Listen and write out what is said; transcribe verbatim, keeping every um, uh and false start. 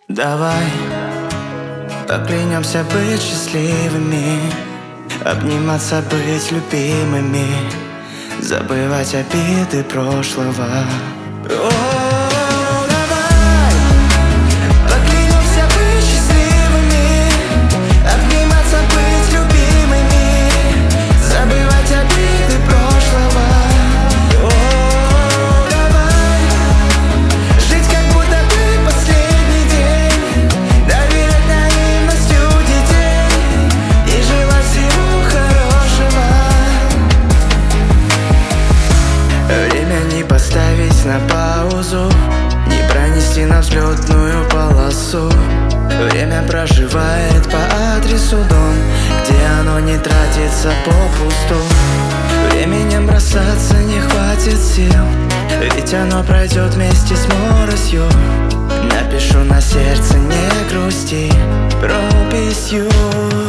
Давай поклянемся быть счастливыми, обниматься, быть любимыми, забывать обиды прошлого. О, давай поклянемся быть счастливыми, обниматься, быть любимыми, забывать обиды прошлого. О, давай жить, как будто бы последний день, доверять наивностью детей и желать всего хорошего. Время не поставить на паузу, не пронести на взлетную полосу. Время проживает по адресу дом, где оно не тратится попусту. Временем бросаться не хватит сил, ведь оно пройдет вместе с моросью. Напишу на сердце: не грусти, прописью.